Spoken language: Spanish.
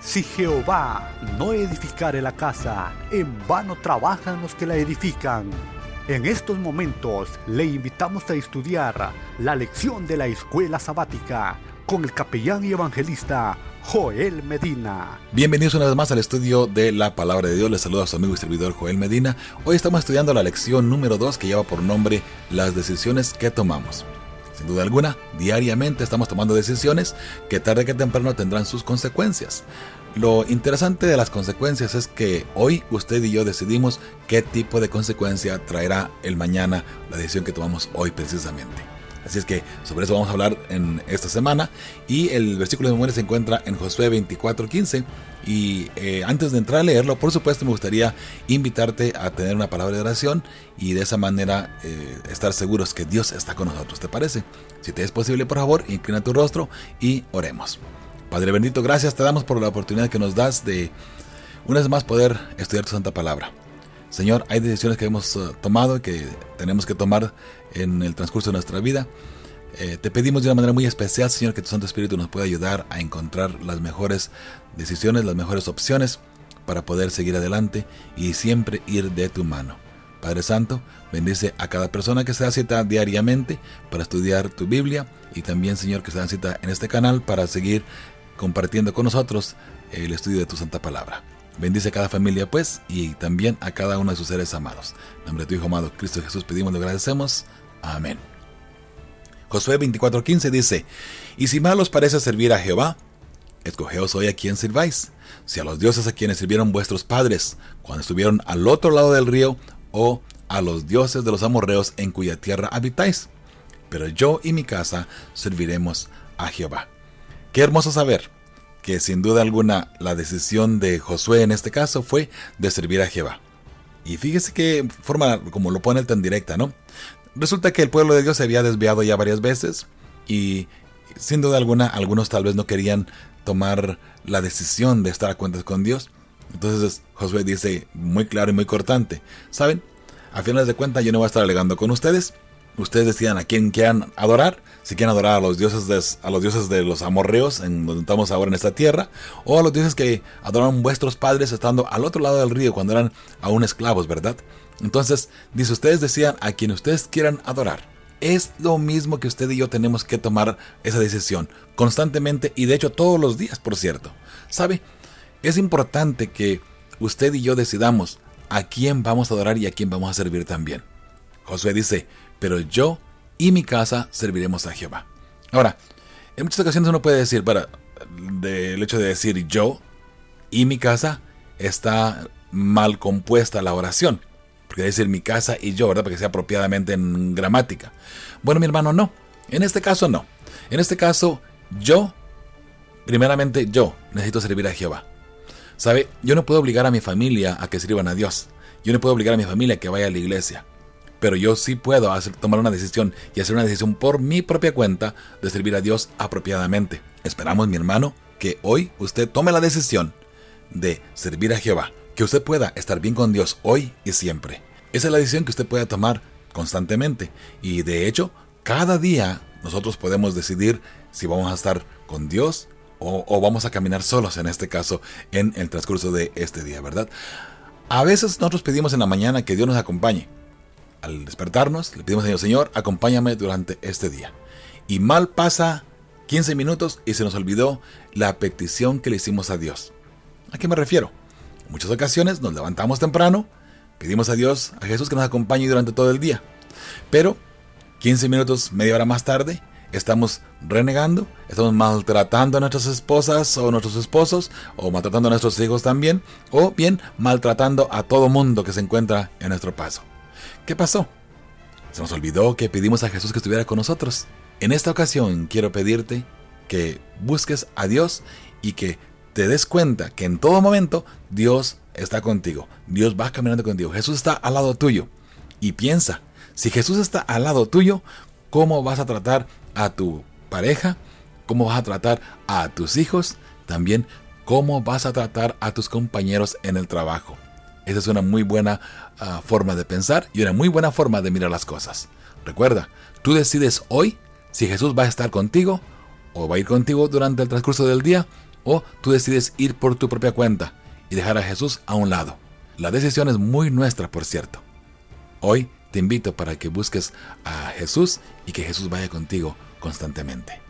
Si Jehová no edificare la casa, en vano trabajan los que la edifican. En estos momentos le invitamos a estudiar la lección de la escuela sabática con el capellán y evangelista Joel Medina. Bienvenidos una vez más al estudio de la Palabra de Dios. Les saluda a su amigo y servidor Joel Medina. Hoy estamos estudiando la lección número 2 que lleva por nombre Las decisiones que tomamos. Sin duda alguna, diariamente estamos tomando decisiones que tarde que temprano tendrán sus consecuencias. Lo interesante de las consecuencias es que hoy usted y yo decidimos qué tipo de consecuencia traerá el mañana la decisión que tomamos hoy precisamente. Así es que sobre eso vamos a hablar en esta semana, y el versículo de memoria se encuentra en Josué 24:15. Y antes de entrar a leerlo, por supuesto me gustaría invitarte a tener una palabra de oración y de esa manera estar seguros que Dios está con nosotros. ¿Te parece? Si te es posible, por favor, inclina tu rostro y oremos. Padre bendito, gracias te damos por la oportunidad que nos das de una vez más poder estudiar tu santa palabra. Señor, hay decisiones que hemos tomado y que tenemos que tomar en el transcurso de nuestra vida. Te pedimos de una manera muy especial, Señor, que tu Santo Espíritu nos pueda ayudar a encontrar las mejores decisiones, las mejores opciones para poder seguir adelante y siempre ir de tu mano. Padre Santo, bendice a cada persona que se da cita diariamente para estudiar tu Biblia, y también, Señor, que se da cita en este canal para seguir compartiendo con nosotros el estudio de tu santa palabra. Bendice a cada familia, pues, y también a cada uno de sus seres amados. En nombre de tu Hijo amado, Cristo Jesús, pedimos y lo agradecemos. Amén. Josué 24:15 dice: Y si mal os parece servir a Jehová, escogeos hoy a quien sirváis, si a los dioses a quienes sirvieron vuestros padres cuando estuvieron al otro lado del río, o a los dioses de los amorreos en cuya tierra habitáis. Pero yo y mi casa serviremos a Jehová. Qué hermoso saber que sin duda alguna la decisión de Josué en este caso fue de servir a Jehová. Y fíjese qué forma como lo pone él tan directa, ¿no? Resulta que el pueblo de Dios se había desviado ya varias veces, y sin duda alguna algunos tal vez no querían tomar la decisión de estar a cuentas con Dios. Entonces Josué dice muy claro y muy cortante: ¿saben? A finales de cuentas yo no voy a estar alegando con ustedes. Ustedes decidan a quién quieran adorar. Si quieren adorar a los dioses de los amorreos, en donde estamos ahora en esta tierra, o a los dioses que adoraron vuestros padres estando al otro lado del río cuando eran aún esclavos, ¿verdad? Entonces dice: ustedes decidan a quien ustedes quieran adorar. Es lo mismo que usted y yo tenemos que tomar esa decisión constantemente, y de hecho todos los días, por cierto. ¿Sabe? Es importante que usted y yo decidamos a quién vamos a adorar y a quién vamos a servir también. Josué dice: pero yo y mi casa serviremos a Jehová. Ahora, en muchas ocasiones uno puede decir, el hecho de decir yo y mi casa está mal compuesta la oración, porque debe decir mi casa y yo, ¿verdad? Para que sea apropiadamente en gramática. Bueno, mi hermano, no. En este caso no. En este caso, primeramente yo necesito servir a Jehová. ¿Sabe? Yo no puedo obligar a mi familia a que sirvan a Dios. Yo no puedo obligar a mi familia a que vaya a la iglesia. Pero yo sí puedo tomar una decisión y hacer una decisión por mi propia cuenta de servir a Dios apropiadamente. Esperamos, mi hermano, que hoy usted tome la decisión de servir a Jehová, que usted pueda estar bien con Dios hoy y siempre. Esa es la decisión que usted pueda tomar constantemente, y de hecho cada día nosotros podemos decidir si vamos a estar con Dios o vamos a caminar solos, en este caso, en el transcurso de este día, ¿verdad? A veces nosotros pedimos en la mañana que Dios nos acompañe. Al despertarnos, le pedimos al Señor, acompáñame durante este día. Y mal pasa 15 minutos y se nos olvidó la petición que le hicimos a Dios. ¿A qué me refiero? En muchas ocasiones nos levantamos temprano, pedimos a Dios, a Jesús, que nos acompañe durante todo el día. Pero 15 minutos, media hora más tarde, estamos renegando, estamos maltratando a nuestras esposas o nuestros esposos, o maltratando a nuestros hijos también, o bien maltratando a todo mundo que se encuentra en nuestro paso. ¿Qué pasó? Se nos olvidó que pedimos a Jesús que estuviera con nosotros. En esta ocasión quiero pedirte que busques a Dios y que te des cuenta que en todo momento Dios está contigo. Dios va caminando contigo. Jesús está al lado tuyo. Y piensa, si Jesús está al lado tuyo, ¿cómo vas a tratar a tu pareja? ¿Cómo vas a tratar a tus hijos? También, ¿cómo vas a tratar a tus compañeros en el trabajo? Esa es una muy buena forma de pensar y una muy buena forma de mirar las cosas. Recuerda, tú decides hoy si Jesús va a estar contigo o va a ir contigo durante el transcurso del día, o tú decides ir por tu propia cuenta y dejar a Jesús a un lado. La decisión es muy nuestra, por cierto. Hoy te invito para que busques a Jesús y que Jesús vaya contigo constantemente.